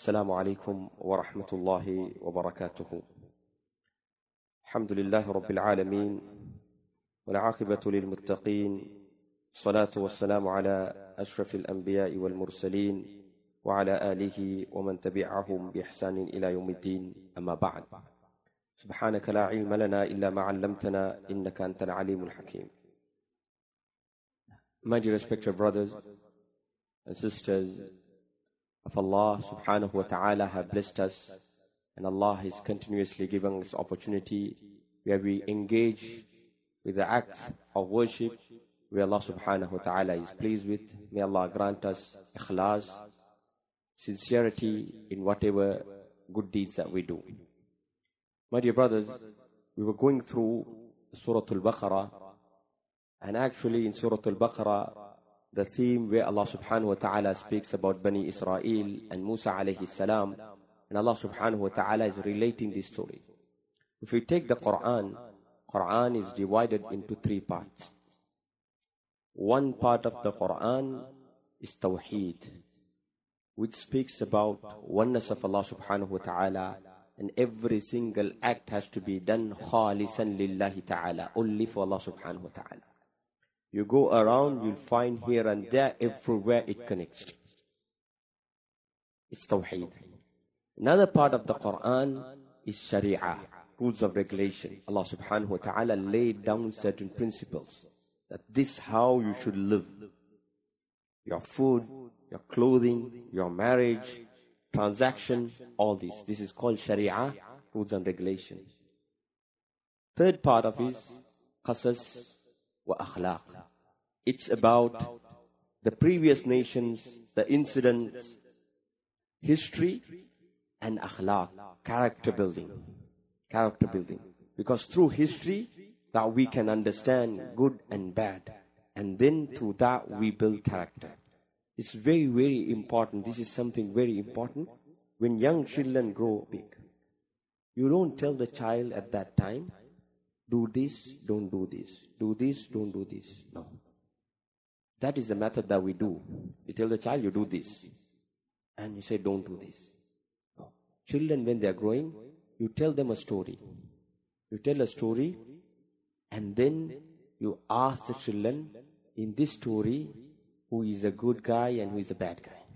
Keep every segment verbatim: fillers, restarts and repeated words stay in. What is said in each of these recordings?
السلام عليكم ورحمة الله وبركاته. الحمد لله رب العالمين والعاقبة للمتقين، الصلاة والسلام على أشرف الأنبياء والمرسلين وعلى آله ومن تبعهم بإحسان إلى يوم الدين. أما بعد، سبحانك لا علم لنا إلا ما علمتنا إنك أنت العليم الحكيم. My dear respected brothers and sisters of Allah subhanahu wa ta'ala have blessed us, and Allah is continuously giving us opportunity where we engage with the acts of worship where Allah subhanahu wa ta'ala is pleased with. May Allah grant us ikhlas, sincerity in whatever good deeds that we do. My dear brothers, we were going through Surah Al-Baqarah, and actually in Surah Al-Baqarah, the theme where Allah subhanahu wa ta'ala speaks about Bani Israel and Musa alayhi salam, and Allah subhanahu wa ta'ala is relating this story. If we take the Quran, Quran is divided into three parts. One part of the Quran is Tawheed, which speaks about oneness of Allah subhanahu wa ta'ala, and every single act has to be done khalisan lillahi ta'ala, only for Allah subhanahu wa ta'ala. You go around, you'll find here and there, everywhere it connects. It's Tawheed. Another part of the Quran is Sharia, rules of regulation. Allah subhanahu wa ta'ala laid down certain principles, that this is how you should live. Your food, your clothing, your marriage, transaction, all this. This is called Sharia, rules and regulation. Third part of it is Qasas wa Akhlaq. It's about the previous nations, the incidents, history, and akhlaq, character building. Character building. Because through history, that we can understand good and bad. And then through that, we build character. It's very, very important. This is something very important. When young children grow big, you don't tell the child at that time, do this, don't do this. Do this, don't do this. No. That is the method that we do. You tell the child, you do this. And you say, don't do this. No. Children, when they are growing, you tell them a story. You tell a story, and then you ask the children, in this story, who is a good guy and who is a bad guy.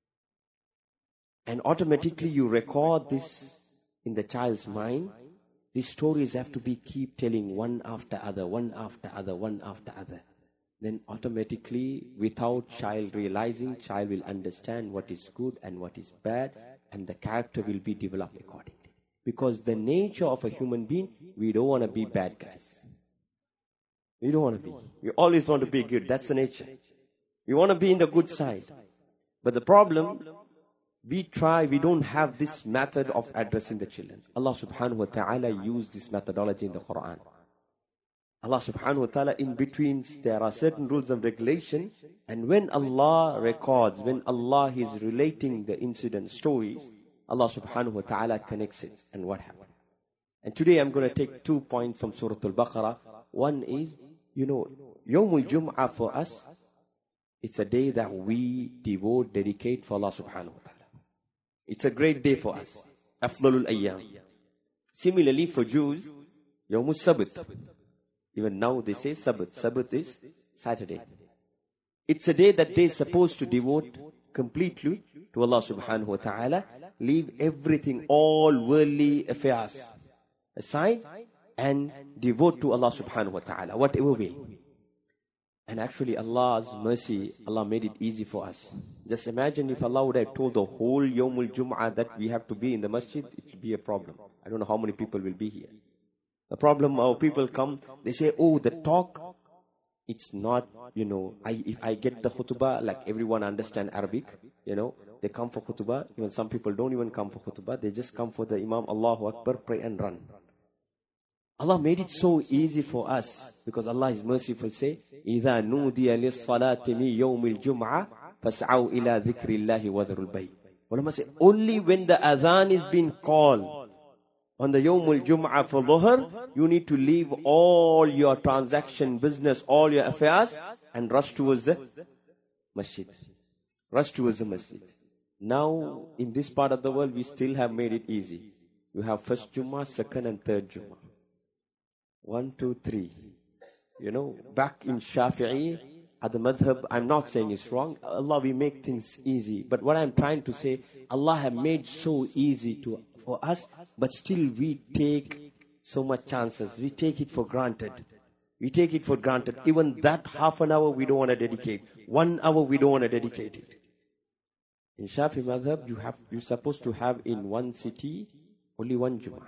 And automatically you record this in the child's mind. These stories have to be keep telling one after other, one after other, one after other. Then automatically, without child realizing, child will understand what is good and what is bad, and the character will be developed accordingly. Because the nature of a human being, we don't want to be bad guys. We don't want to be. We always want to be good. That's the nature. We want to be in the good side. But the problem, we try, we don't have this method of addressing the children. Allah subhanahu wa ta'ala used this methodology in the Quran. Allah subhanahu wa ta'ala, in between, there are certain rules of regulation. And when Allah records, when Allah is relating the incident stories, Allah subhanahu wa ta'ala connects it and what happened. And today I'm going to take two points from Surah Al-Baqarah. One is, you know, Yawmul Jum'ah for us, it's a day that we devote, dedicate for Allah subhanahu wa ta'ala. It's a great day for us. Afdalul Ayyam. Similarly for Jews, Yawmul Sabt. Even now they say Sabbath. Sabbath is Saturday. It's a day that they're supposed to devote completely to Allah subhanahu wa ta'ala. Leave everything, all worldly affairs aside, and devote to Allah subhanahu wa ta'ala, whatever way. And actually Allah's mercy, Allah made it easy for us. Just imagine if Allah would have told the whole Yawmul Jum'ah that we have to be in the masjid, it would be a problem. I don't know how many people will be here. The problem, our people come, they say, oh, the talk, it's not, you know, I, if I get the khutbah, like everyone understand Arabic, you know, they come for khutbah. Even some people don't even come for khutbah. They just come for the Imam, Allahu Akbar, pray and run. Allah made it so easy for us, because Allah is merciful. Say, إِذَا نُودِيَ لِلصَّلَاةِ مِنْ يَوْمِ الْجُمْعَةِ فَاسْعَوْا إِلَى ذِكْرِ اللَّهِ وَذَرُوا الْبَيْعَ. Ulama say, only when the adhan is being called, on the Yawmul Jum'ah for Dhuhr, you need to leave all your transaction, business, all your affairs, and rush towards the masjid. Rush towards the masjid. Now, in this part of the world, we still have made it easy. You have first Jummah, second and third Jummah. One, two, three. You know, back in Shafi'i, at the madhab, I'm not saying it's wrong. Allah, we make things easy. But what I'm trying to say, Allah have made so easy to for us, but still we take so much chances. We take it for granted. We take it for granted. Even that half an hour we don't want to dedicate. One hour we don't want to dedicate it. In Shafi madhab, you have, you're supposed to have in one city only one Jummah.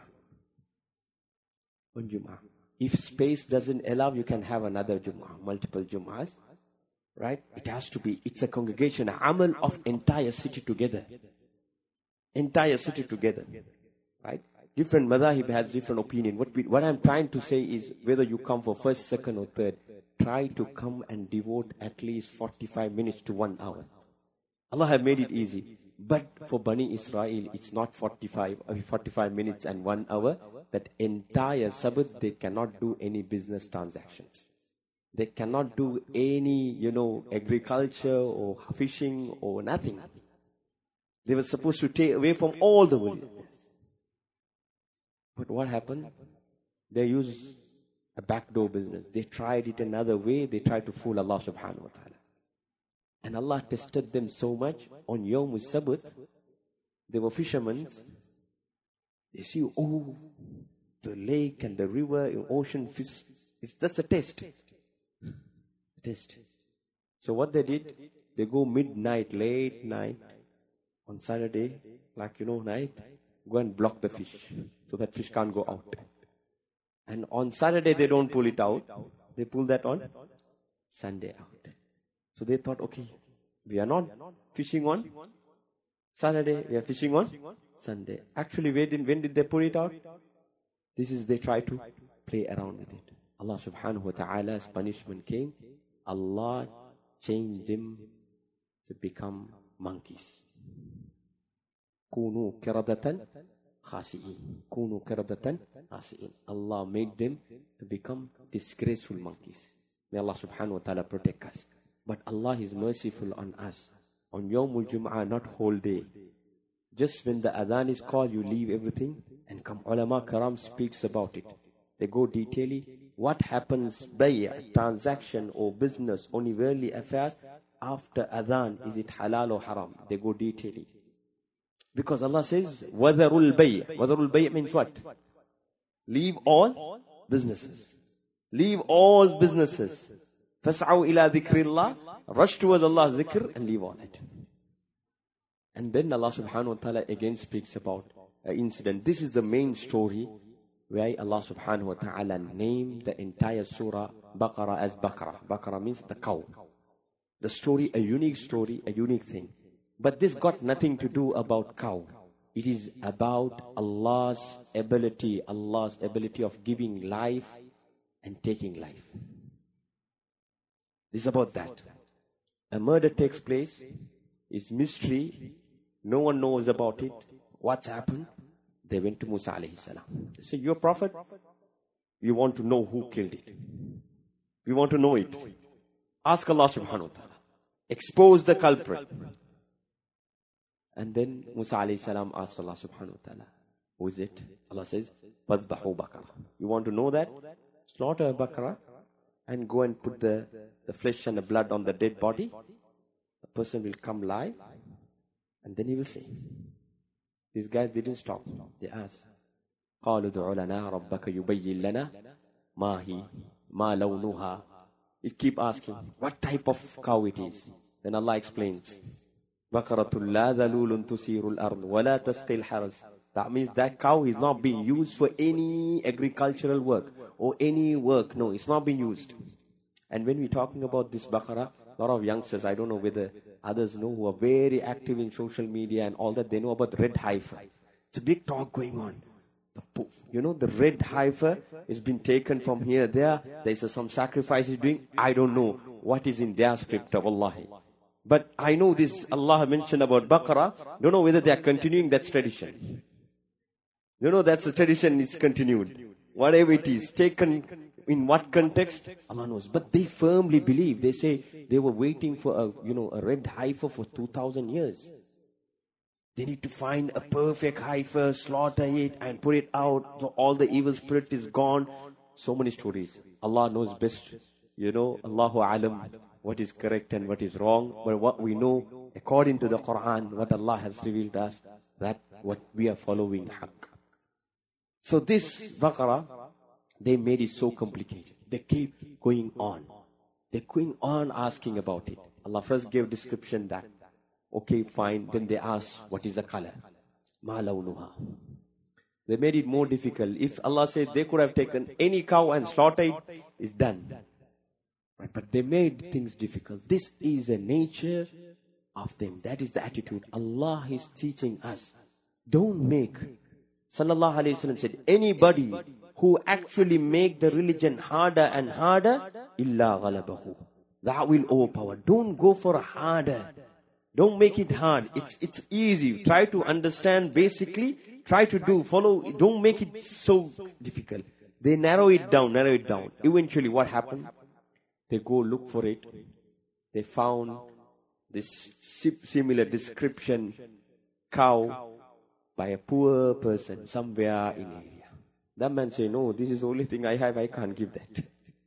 One Jummah. If space doesn't allow, you can have another Jummah, multiple Jummahs. Right? It has to be, it's a congregation, a amal of entire city together. Entire city together. Right? Different madhahib has different opinion. What, we, what I'm trying to say is, whether you come for first, second or third, try to come and devote at least forty-five minutes to one hour. Allah have made it easy. But for Bani Israel, it's not forty-five, forty-five minutes and one hour. That entire Sabbath, they cannot do any business transactions. They cannot do any, you know, agriculture or fishing or nothing. They were supposed to take away from all the world. But what happened? They used a backdoor business. They tried it another way. They tried to fool Allah subhanahu wa ta'ala. And Allah tested them so much. On Yawm al-Sabbath, they were fishermen. They see, oh, the lake and the river and ocean fish. It's just a test. A test. So what they did, they go midnight, late night, on Saturday, like you know, night, go and block the fish, so that fish can't go out. And on Saturday, they don't pull it out. They pull that on Sunday out. So they thought, okay, we are not fishing on Saturday, we are fishing on Sunday. Actually, when did, when did they pull it out? This is, they try to play around with it. Allah subhanahu wa ta'ala's punishment came. Allah changed them to become monkeys. Kunu kiradatan khasi'in. Kunu kiradatan khasi'in. Allah made them to become disgraceful monkeys. May Allah subhanahu wa ta'ala protect us. But Allah is merciful on us. On Yawmul Jum'ah, not whole day. Just when the adhan is called, you leave everything and come. Ulama Karam speaks about it. They go detailing what happens by transaction or business, only worldly affairs, after adhan. Is it halal or haram? They go detailing. Because Allah says, وَذَرُوا الْبَيْء. وَذَرُوا الْبَيْء means what? Leave all businesses. Leave all businesses. فَاسْعَوْا إِلَى ذِكْرِ اللَّهِ. Rush towards Allah's zikr and leave all it. And then Allah subhanahu wa ta'ala again speaks about an incident. This is the main story where Allah subhanahu wa ta'ala named the entire surah Baqarah as Baqarah. Baqarah means the cow. The story, a unique story, a unique thing. But this got nothing to do about cow. It is about Allah's ability, Allah's ability of giving life and taking life. This is about that. A murder takes place. It's mystery. No one knows about it. What's happened? They went to Musa alayhi salam. They said, you're a prophet? We want to know who killed it. We want to know it. Ask Allah subhanahu wa ta'ala. Expose the culprit. And then Musa alayhi salam asked Allah subhanahu wa ta'ala, who is it? Allah says, فَذْبَحُوا بَقَرَةً. You want to know that? Slaughter a baqarah and go and put the, the flesh and the blood on the dead body. The person will come live and then he will say. These guys didn't stop. They asked, قَالُوا دُعُ لَنَا رَبَّكَ يُبَيِّن لَنَا مَا هِي مَا لَوْنُهَا. You keep asking, what type of cow it is? Then Allah explains, بَقَرَةٌ لَا ذَلُولٌ تُسِيرُ الْأَرْضِ وَلَا تَسْقِي الْحَرَجِ. That means that cow is not being used for any agricultural work or any work. No, it's not being used. And when we're talking about this baqarah, a lot of youngsters, I don't know whether others know, who are very active in social media and all that, they know about red heifer. It's a big talk going on. The, you know, the red heifer has been taken from here, there. There's some sacrifices doing. I don't know what is in their script of Allah. But I know this, Allah mentioned about Baqarah. Don't know whether they are continuing that tradition. You know, that's the tradition is continued. Whatever it is, taken in what context, Allah knows. But they firmly believe. They say they were waiting for a, you know, a red heifer for two thousand years. They need to find a perfect heifer, slaughter it and put it out. So all the evil spirit is gone. So many stories. Allah knows best. You know, Allahu alam, what is correct and what is wrong. But what we know, according to the Quran, what Allah has revealed us, that what we are following haqq. So this Baqarah, they made it so complicated. They keep going on. They're going on asking about it. Allah first gave description that. Okay, fine. Then they asked, what is the color? Ma lawnuha. They made it more difficult. If Allah said they could have taken any cow and slaughtered it, it's done. Right? But they made things difficult. This is a nature of them. That is the attitude. Allah is teaching us. Don't make. Sallallahu Alaihi Wasallam said, anybody who actually make the religion harder and harder, illa ghalabahu. That will overpower. Don't go for a harder. Don't make it hard. It's, it's easy. Try to understand basically. Try to do, follow. Don't make it so difficult. They narrow it down, narrow it down. Eventually what happened? They go look for it. They found this similar description, cow, by a poor person somewhere in area. That man say, no, this is the only thing I have, I can't give that.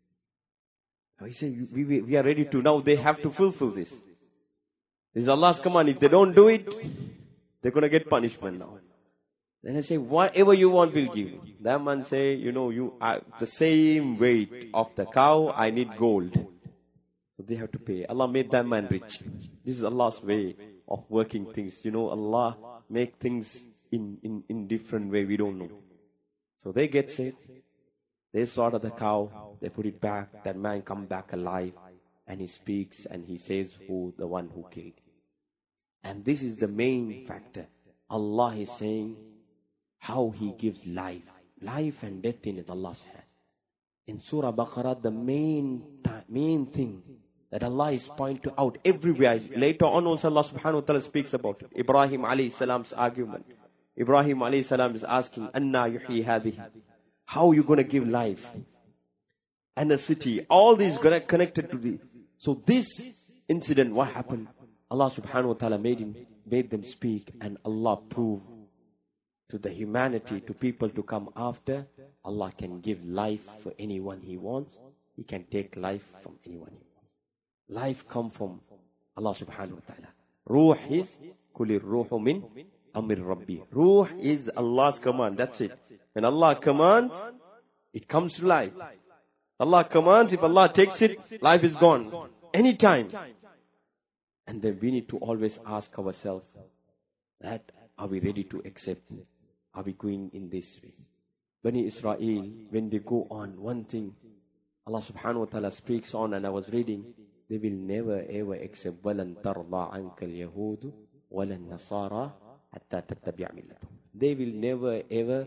He said, we, we, we are ready to, now they have to fulfill this. This is Allah's command. If they don't do it, they're going to get punishment now. Then I say, whatever you want, we'll give you. That man say, you know, you are the same weight of the cow, I need gold. So they have to pay. Allah made that man rich. This is Allah's way of working things. You know, Allah make things in, in, in different way, we don't know. So they get sick. They slaughter the cow, they put it back, that man come back alive, and he speaks and he says who the one who killed. And this is the main factor. Allah is saying how He gives life. Life and death in Allah's hand. In Surah Baqarah, the main main thing that Allah is pointing out everywhere. Later on also Allah subhanahu wa ta'ala speaks about it. Ibrahim alayhi salam's argument. Ibrahim alayhi salam is asking, Anna yuhyi hadihi. How are you going to give life? And the city. All these connected to the... So this incident, what happened? Allah subhanahu wa ta'ala made him, made them speak, and Allah proved to the humanity, to people to come after, Allah can give life for anyone He wants. He can take life from anyone He wants. Life come from Allah subhanahu wa ta'ala. Ruh is kulir ruhu min amir rabbi. Ruh is Allah's command. That's it. When Allah commands, it comes to life. Allah commands, if Allah takes it, life is gone. Anytime. And then we need to always ask ourselves that, are we ready to accept? Are we going in this way? Bani Israel, when they go on, one thing, Allah subhanahu wa ta'ala speaks on, and I was reading, they will never ever accept وَلَن تَرْضَى عَنْكَ الْيَهُودُ وَلَن نَصَارَى حَتَّى تَتَّبِعَ مِلَّتَهُمْ. They will never ever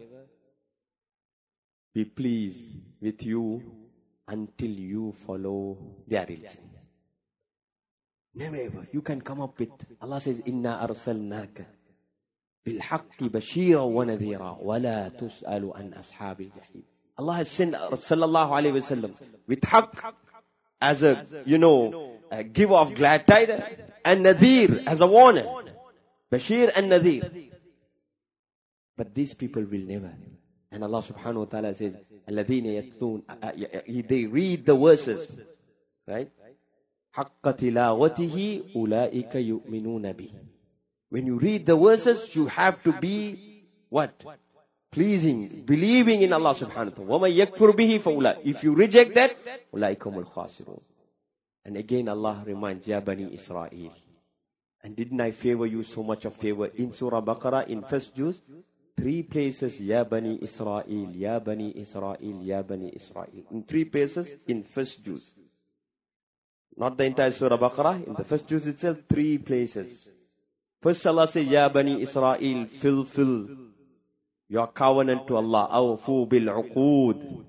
be pleased with you until you follow their religion. Never ever. You can come up with, Allah says, إِنَّا أَرْسَلْنَاكَ بِالْحَقِّ بَشِيرًا وَنَذِيرًا وَلَا تُسْأَلُ عَنْ أَصْحَابِ الْجَحِيمِ. Allah has sent sallallahu alayhi wa sallam with haqq as a, you know, a giver of glad tidings, and Nadir as a warner. Bashir and Nadir. But these people will never. And Allah subhanahu wa ta'ala says, الَّذِينَ يَتْلُونَ, they read the verses, right? حَقَّ تِلَاوَتِهِ أُولَٰئِكَ يُؤْمِنُونَ بِهِ. When you read the verses, you have to be what? Pleasing, believing in Allah subhanahu wa ta'ala. وَمَنْ يَكْفُرْ بِهِ فَأُولَٰئِكَ. If you reject that, أُولَٰئِكَ هُمُ الْخَاسِرُونَ. And again Allah reminds, Ya Bani Israel. And didn't I favor you so much of favor? In Surah Baqarah, in first juz, three places, Ya Bani Israel, Ya Bani Israel, Ya Bani Israel. In three places, in first juz. Not the entire Surah Baqarah, in the first juz itself, three places. First Allah says, Ya Bani Israel, fulfill your covenant to Allah. Awfu bil uqood.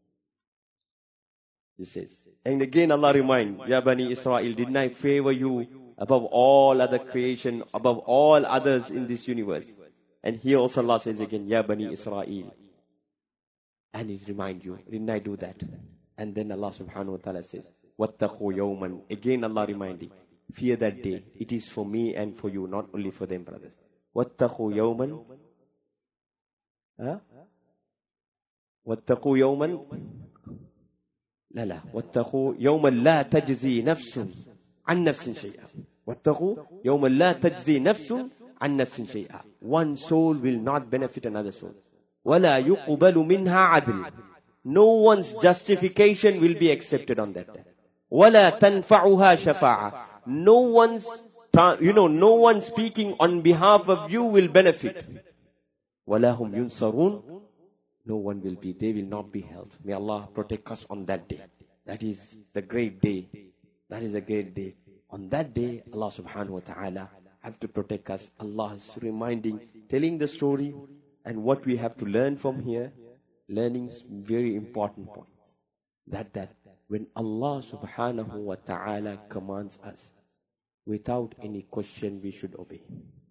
He says. And again Allah reminds, Ya Bani Israel, didn't I favor you above all other creation, above all others in this universe? And here also Allah says again, Ya Bani Israel. And He's remind you, didn't I do that? And then Allah subhanahu wa ta'ala says, Wattaqu yawman. Again Allah reminding, fear that day. It is for me and for you, not only for them, brothers. وَاتَّقُوا يَوْمًا ها وَاتَّقُوا يَوْمًا لا لا وَاتَّقُوا يَوْمًا لَا تَجْزِي نَفْسٌ عَنْ نَفْسٍ شَيْئًا وَاتَّقُوا يَوْمًا لَا تَجْزِي نَفْسٌ عَنْ نَفْسٍ شَيْئًا. One soul will not benefit another soul. وَلَا يُقْبَلُ مِنْهَا عَدْلٌ. No one's justification will be accepted on that day. وَلَا تَنْفَعُهَا شَفَاعَةٌ. No one's, you know, no one speaking on behalf of you will benefit. وَلَا هُمْ يُنْصَرُونَ. No one will be, they will not be helped. May Allah protect us on that day. That is the great day. That is a great day. On that day, Allah subhanahu wa ta'ala have to protect us. Allah is reminding, telling the story and what we have to learn from here. Learning very important points. That, that when Allah subhanahu wa ta'ala commands us, without any question we should obey.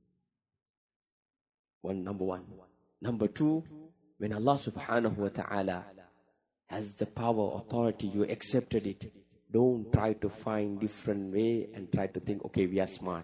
One, number one. Number two, when Allah subhanahu wa ta'ala has the power, authority, you accepted it. Don't try to find different way and try to think, okay, we are smart.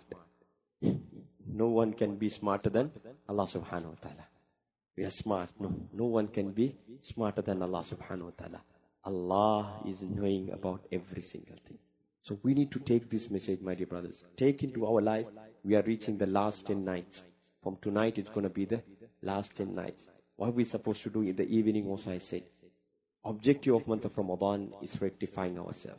No one can be smarter than Allah subhanahu wa ta'ala. We are smart. No, no one can be smarter than Allah subhanahu wa ta'ala. Allah is knowing about every single thing. So we need to take this message, my dear brothers. Take into our life. We are reaching the last ten nights. From tonight, it's going to be the last ten nights. What are we supposed to do in the evening also, I said. Objective of month of Ramadan is rectifying ourselves.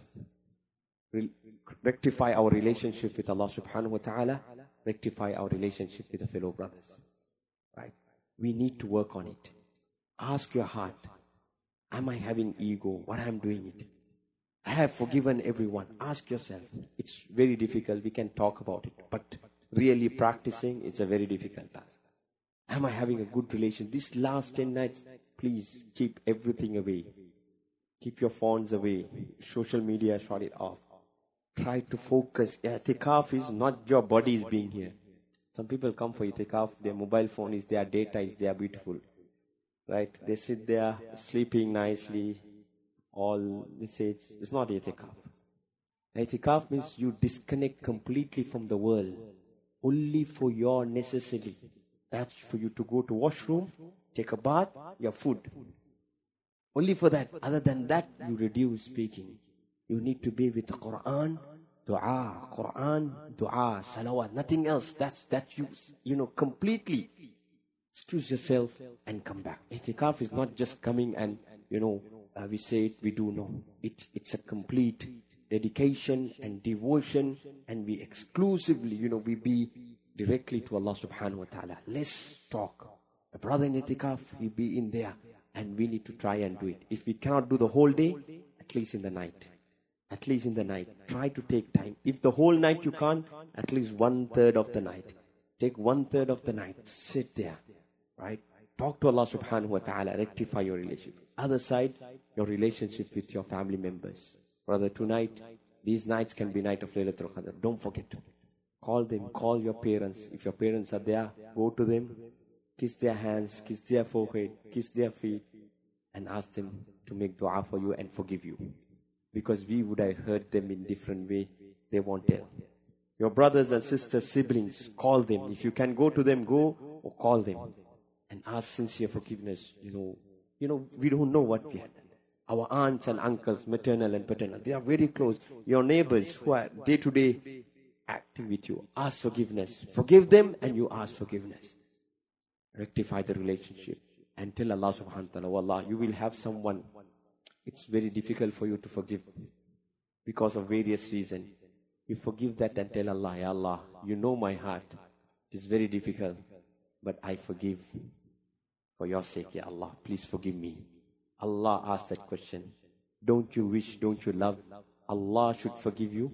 Re- rectify our relationship with Allah subhanahu wa ta'ala. Rectify our relationship with the fellow brothers. Right? We need to work on it. Ask your heart. Am I having ego? What I'm doing it? I have forgiven everyone. Ask yourself. It's very difficult. We can talk about it. But really practicing, it's a very difficult task. Am I having a good relation? These last ten nights, please keep everything away. Keep your phones away. Social media, shut it off. Try to focus. I'tikaf is not your body is being here. Some people come for i'tikaf, their mobile phone is there, data is there, beautiful. Right? They sit there, sleeping nicely. All, they say it's, it's not i'tikaf. I'tikaf means you disconnect completely from the world. Only for your necessity. That's for you to go to washroom, take a bath, your food. Only for that. Other than that, you reduce speaking. You need to be with the Quran, dua, Quran, dua, salawat, nothing else. That's that you, you know, completely excuse yourself and come back. I'tikaf is not just coming and, you know, uh, we say it, we do no. It, it's a complete dedication and devotion, and we exclusively, you know, we be directly to Allah subhanahu wa ta'ala. Let's talk. A brother in i'tikaf, he be in there, and we need to try and do it. If we cannot do the whole day, at least in the night. At least in the night. Try to take time. If the whole night you can't, at least one third of the night. Take one third of the night. Sit there. Right? Talk to Allah subhanahu wa ta'ala. Rectify your relationship. Other side, your relationship with your family members. Brother, tonight, these nights can be night of Laylatul Qadr. Don't forget. Call them, call your parents. If your parents are there, go to them, kiss their hands, kiss their forehead, kiss their feet, and ask them to make dua for you and forgive you. Because we would have hurt them in different way, they won't tell. Your brothers and sisters, siblings, call them. If you can go to them, go or call them. And ask sincere forgiveness. You know, you know, we don't know what we had done. Our aunts and uncles, maternal and paternal, they are very close. Your neighbors who are day to day acting with you, ask forgiveness. Forgive them and you ask forgiveness. Rectify the relationship and tell Allah subhanahu wa ta'ala, wallah, you will have someone. It's very difficult for you to forgive because of various reasons. You forgive that and tell Allah, Ya Allah, you know my heart. It is very difficult, but I forgive for your sake, Ya Allah. Please forgive me. Allah asked that question. Don't you wish, don't you love? Allah should forgive you.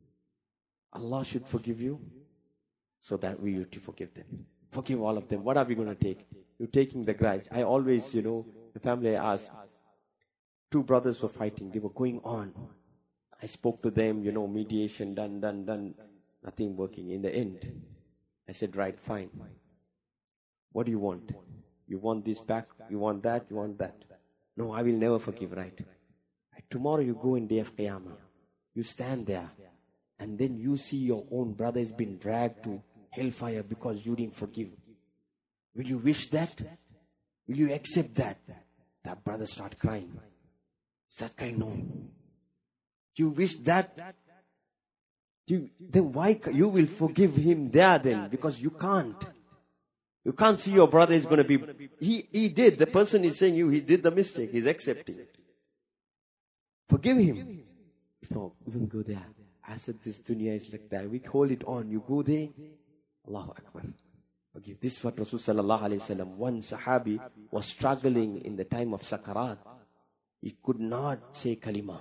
Allah should forgive you so that we need to forgive them. Forgive all of them. What are we going to take? You're taking the grudge. I always, you know, the family I asked, two brothers were fighting. They were going on. I spoke to them, you know, mediation, done, done, done. Nothing working. In the end, I said, right, fine. What do you want? You want this back? You want that? You want that? No, I will never forgive, right? Right. Tomorrow you go in day of Qiyamah. You stand there. And then you see your own brother has been dragged to hellfire because you didn't forgive. Will you wish that? Will you accept that? That brother start crying. Is that kind? No. You wish that? You, then why you will forgive him there then? Because you can't. You can't see your brother is going to be... He, he did. The person is saying you, he did the mistake. He's accepting it. Forgive him. No, even go there. I said this dunya is like that. We hold it on. You go there. Allahu Akbar. Forgive. This is what Rasul sallallahu alayhi wa sallam, one Sahabi was struggling in the time of Sakarat. He could not say kalima.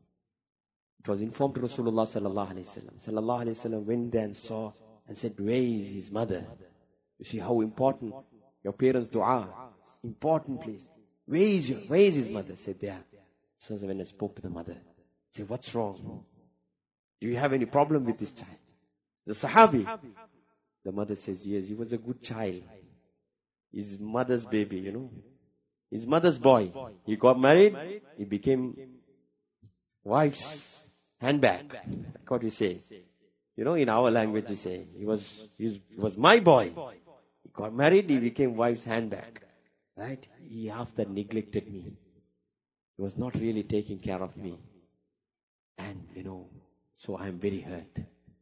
It was informed to Rasulullah sallallahu alayhi wa sallam. Sallallahu alayhi wa sallam went there and saw and said, where is his mother? You see how important your parents' dua. Important place. Where is your, where is his mother? Said there. So when I spoke to the mother, said, what's wrong? Do you have any problem with this child? The Sahabi. The mother says, yes, he was a good child. His mother's baby, you know. His mother's boy. He got married. He became wife's handbag. That's what we say. You know, in our language we say, he was, he was my boy. He got married, he became wife's handbag. Right? He after neglected me. He was not really taking care of me. And, you know, so I'm very hurt.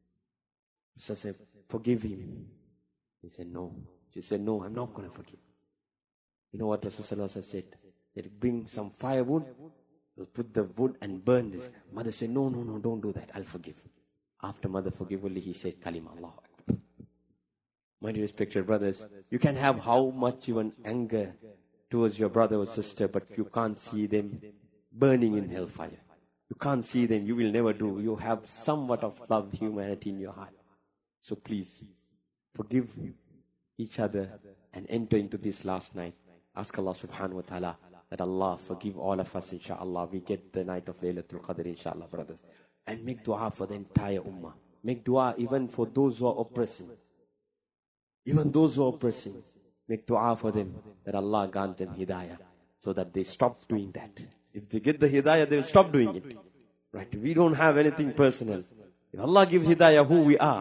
So I said, forgive him. He said, no. She said, no, I'm not going to forgive. You know what Rasulullah said? That bring some firewood, put the wood and burn this. Mother said, no, no, no, don't do that. I'll forgive. After mother forgive only, he said, Kalima, Allah Akbar. My dear respected brothers, you can have how much even anger towards your brother or sister, but you can't see them burning in hellfire. You can't see them, you will never do. You have somewhat of love, humanity in your heart. So please, forgive each other and enter into this last night. Ask Allah subhanahu wa ta'ala that Allah forgive all of us, inshaAllah. We get the night of Laylatul Qadr, inshaAllah, brothers. And make dua for the entire ummah. Make dua even for those who are oppressing. Even those who are oppressing. Make dua for them that Allah grant them hidayah, so that they stop doing that. If they get the hidayah, they will stop doing it. Right? We don't have anything personal. If Allah gives hidayah, who we are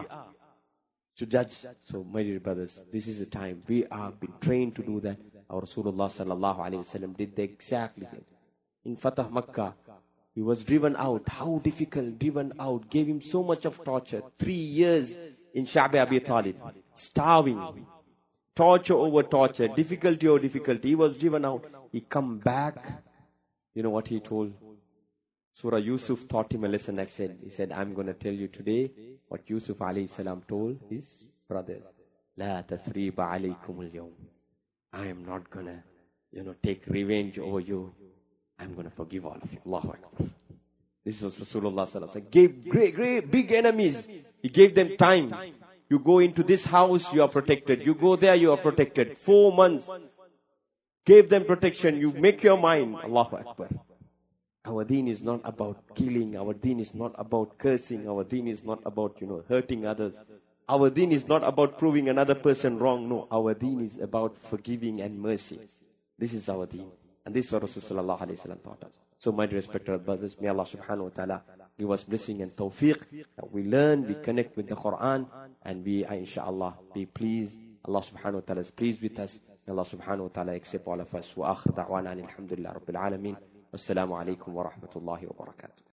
to judge. So, my dear brothers, this is the time. We are being trained to do that. Our Rasulullah sallallahu alayhi wa sallam did the exactly same. In Fatah Makkah, he was driven out. How difficult, driven out. Gave him so much of torture. Three years in Sha'bi Abi Talib. Starving. Torture over torture. Difficulty over difficulty. He was driven out. He come back. You know what he told? Surah Yusuf taught him a lesson. I said, he said, I'm going to tell you today what Yusuf alayhi salam told his brothers. La tathriba alaykum al-yawm. I am not going to, you know, take revenge over you. I'm going to forgive all of you. Allahu Akbar. This was Rasulullah sallallahu alaihi wasallam. Gave great, great, big enemies. He gave them time. You go into this house, you are protected. You go there, you are protected. Four months. Gave them protection. You make your mind. Allahu Akbar. Our deen is not about killing. Our deen is not about cursing. Our deen is not about, you know, hurting others. Our deen is not about proving another person wrong. No, our deen is about forgiving and mercy. This is our deen. And this is what Rasulullah sallallahu alaihi wasallam taught us. So, my respected brothers, may Allah subhanahu wa ta'ala give us blessing and tawfiq, that we learn, we connect with the Quran, and we, inshaAllah, be pleased. Allah subhanahu wa ta'ala is pleased with us. May Allah subhanahu wa ta'ala accept all of us. Wa akhir da'wana alhamdulillah rabbil alameen. Wassalamu alaikum wa rahmatullahi wa barakatuh.